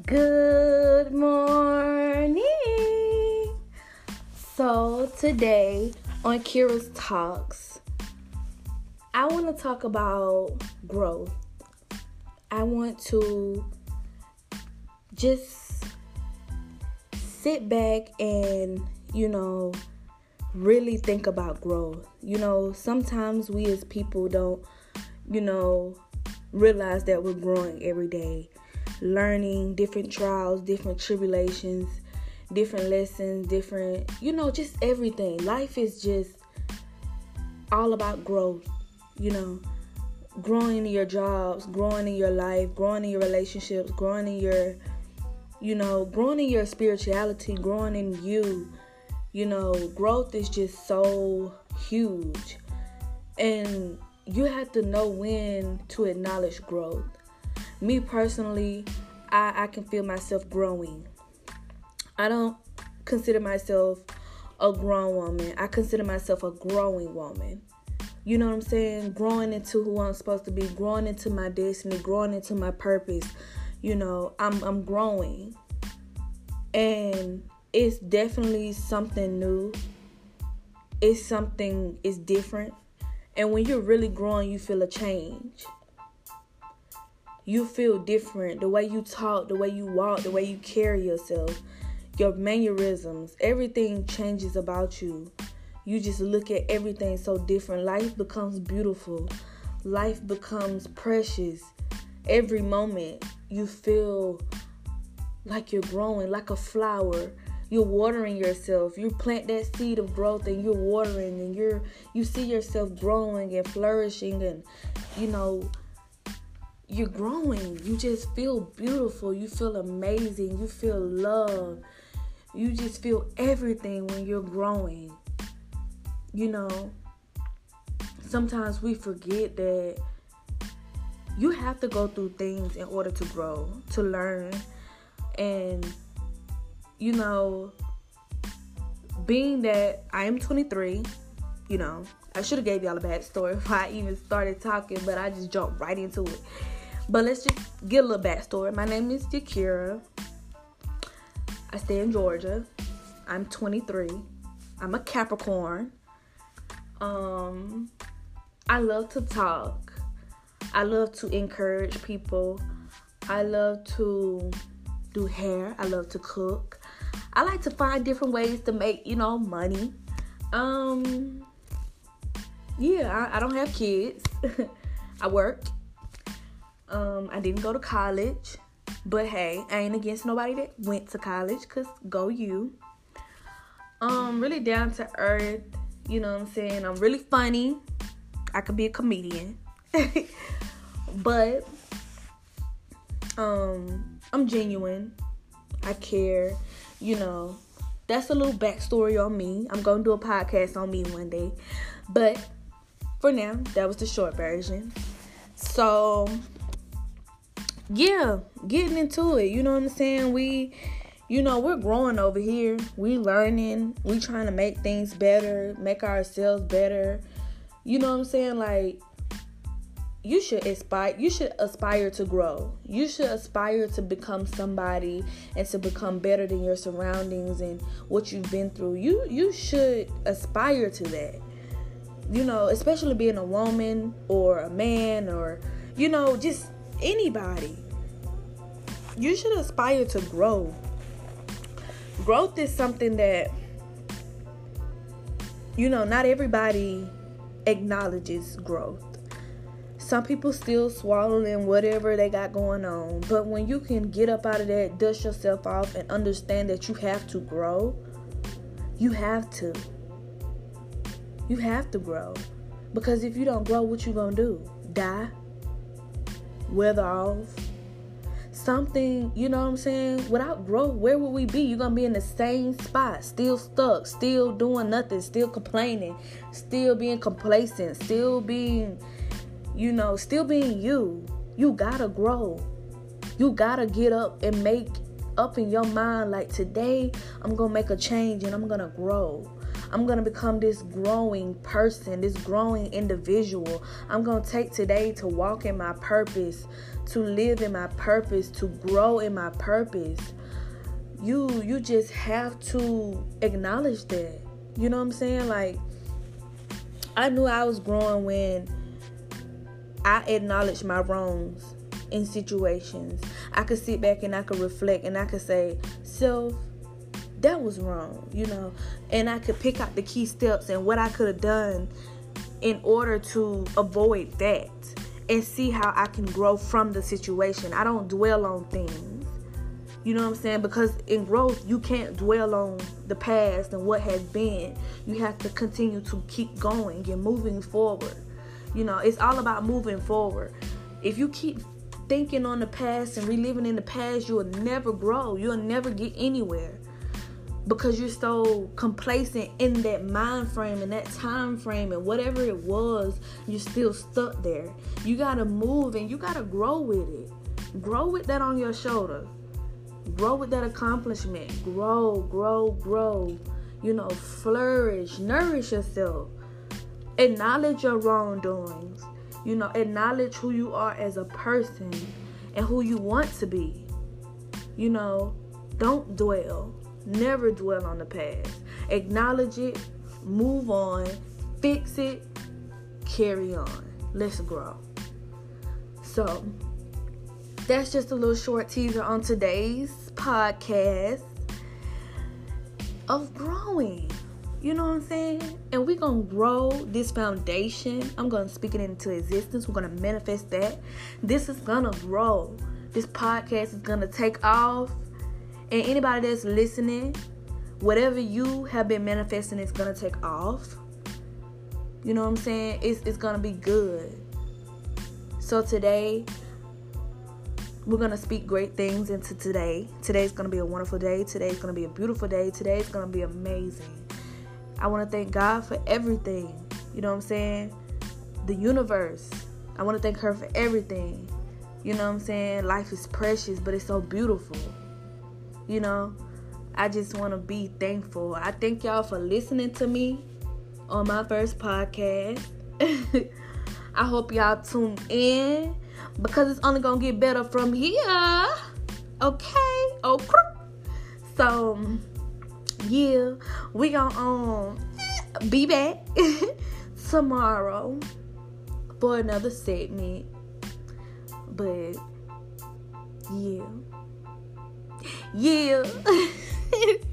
Good morning. So today on Kira's Talks, I want to talk about growth. I want to just sit back and, really think about growth. Sometimes we as people don't, realize that we're growing every day. Learning different trials, different tribulations, different lessons, different, just everything. Life is just all about growth, growing in your jobs, growing in your life, growing in your relationships, growing in your, growing in your spirituality, growing in you. Growth is just so huge. And you have to know when to acknowledge growth. Me personally, I can feel myself growing. I don't consider myself a grown woman. I consider myself a growing woman. You know what I'm saying? Growing into who I'm supposed to be, growing into my destiny, growing into my purpose. I'm growing. And it's definitely something new. It's different. And when you're really growing, you feel a change. You feel different. The way you talk, the way you walk, the way you carry yourself, your mannerisms, everything changes about you. You just look at everything so different. Life becomes beautiful. Life becomes precious. Every moment you feel like you're growing, like a flower. You're watering yourself. You plant that seed of growth and you're watering and you see yourself growing and flourishing and, you're growing. You just feel beautiful. You feel amazing. You feel love. You just feel everything when you're growing. Sometimes we forget that you have to go through things in order to grow, to learn. And, being that I am 23, I should have gave y'all a backstory before I even started talking, but I just jumped right into it. But let's just get a little backstory. My name is Yakira. I stay in Georgia. I'm 23. I'm a Capricorn. I love to talk. I love to encourage people. I love to do hair. I love to cook. I like to find different ways to make, money. I don't have kids. I work. I didn't go to college, but hey, I ain't against nobody that went to college, cause go you. Really down to earth, you know what I'm saying? I'm really funny. I could be a comedian. But, I'm genuine. I care, that's a little backstory on me. I'm going to do a podcast on me one day, but for now, that was the short version. So, yeah, getting into it, you know what I'm saying? We're growing over here. We learning. We trying to make things better, make ourselves better. You know what I'm saying? Like, you should aspire to grow. You should aspire to become somebody and to become better than your surroundings and what you've been through. You should aspire to that. Especially being a woman or a man or, just anybody. You should aspire to grow. Growth is something that, not everybody acknowledges growth. Some people still swallowing whatever they got going on. But when you can get up out of that, dust yourself off, and understand that you have to grow, you have to. You have to grow. Because if you don't grow, what you gonna do? Die? Weather off? Something, you know what I'm saying? Without growth, where would we be? You're gonna be in the same spot, still stuck, still doing nothing, still complaining, still being complacent, still being, still being you. You gotta grow. You gotta get up and make up in your mind, like, today I'm gonna make a change and I'm gonna grow. I'm going to become this growing person, this growing individual. I'm going to take today to walk in my purpose, to live in my purpose, to grow in my purpose. You just have to acknowledge that. You know what I'm saying? Like, I knew I was growing when I acknowledged my wrongs in situations. I could sit back and I could reflect and I could say, self, that was wrong, you know, and I could pick out the key steps and what I could have done in order to avoid that and see how I can grow from the situation. I don't dwell on things, you know what I'm saying? Because in growth, you can't dwell on the past and what has been. You have to continue to keep going and moving forward. You know, it's all about moving forward. If you keep thinking on the past and reliving in the past, you'll never grow. You'll never get anywhere because you're so complacent in that mind frame and that time frame and whatever it was, you're still stuck there. You got to move and you got to grow with it. Grow with that on your shoulder. Grow with that accomplishment. Grow. You know, flourish, nourish yourself. Acknowledge your wrongdoings. You know, acknowledge who you are as a person and who you want to be. You know, don't dwell. Never dwell on the past. Acknowledge it. Move on. Fix it. Carry on. Let's grow. So, that's just a little short teaser on today's podcast of growing. You know what I'm saying? And we're going to grow this foundation. I'm going to speak it into existence. We're going to manifest that. This is going to grow. This podcast is going to take off. And anybody that's listening, whatever you have been manifesting is going to take off. You know what I'm saying? It's going to be good. So today, we're going to speak great things into today. Today's going to be a wonderful day. Today's going to be a beautiful day. Today's going to be amazing. I want to thank God for everything. You know what I'm saying? The universe. I want to thank her for everything. You know what I'm saying? Life is precious, but it's so beautiful. You know? I just want to be thankful. I thank y'all for listening to me on my first podcast. I hope y'all tune in because it's only going to get better from here. Okay? So, yeah, we gonna be back tomorrow for another segment. But yeah.